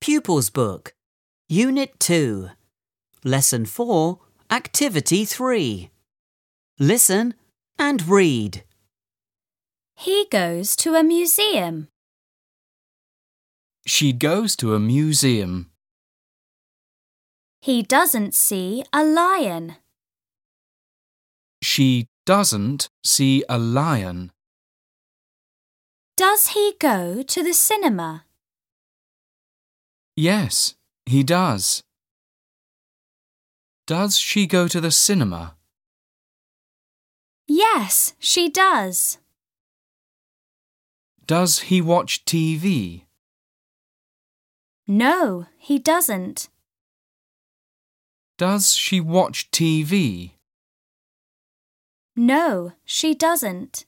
Pupils Book, Unit 2, Lesson 4, Activity 3. Listen and read. He goes to a museum. She goes to a museum. He doesn't see a lion. She doesn't see a lion. Does he go to the cinema? Yes, he does. Does she go to the cinema? Yes, she does. Does he watch TV? No, he doesn't. Does she watch TV? No, she doesn't.